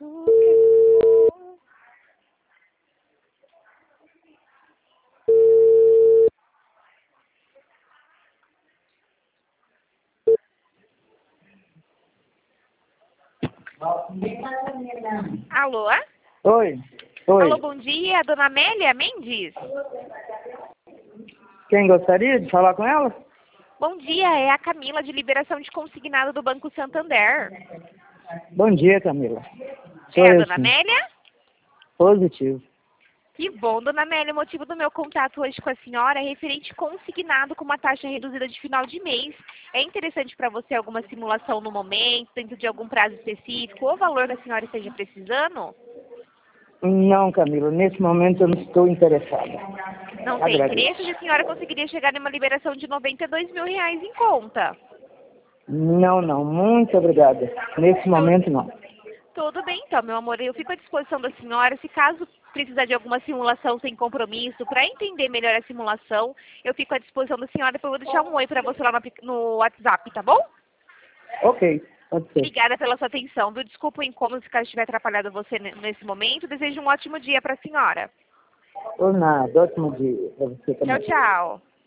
Alô? Oi, oi. Alô, bom dia, dona Amélia Mendes? Quem gostaria de falar com ela? Bom dia, é a Camila de Liberação de Consignado do Banco Santander. Bom dia, Camila. Sou É a eu, dona sim. Amélia? Positivo. Que bom, dona Amélia. O motivo do meu contato hoje com a senhora é referente consignado com uma taxa reduzida de final de mês. É interessante para você alguma simulação no momento, dentro de algum prazo específico, ou valor que a senhora esteja precisando? Não, Camila, nesse momento eu não estou interessada. Não tem Agradeço. interesse? A senhora conseguiria chegar numa liberação de R$ 92 mil em conta. Não, muito obrigada. Nesse momento, não. Tudo bem, então, meu amor. Eu fico à disposição da senhora. Se caso precisar de alguma simulação sem compromisso, para entender melhor a simulação, eu fico à disposição da senhora. Depois eu vou deixar um oi para você lá no WhatsApp, tá bom? Ok, pode ser. Obrigada pela sua atenção, viu? Desculpa o incômodo se caso estiver atrapalhado você nesse momento. Desejo um ótimo dia para a senhora. Por nada, ótimo dia para você Tchau, também. tchau.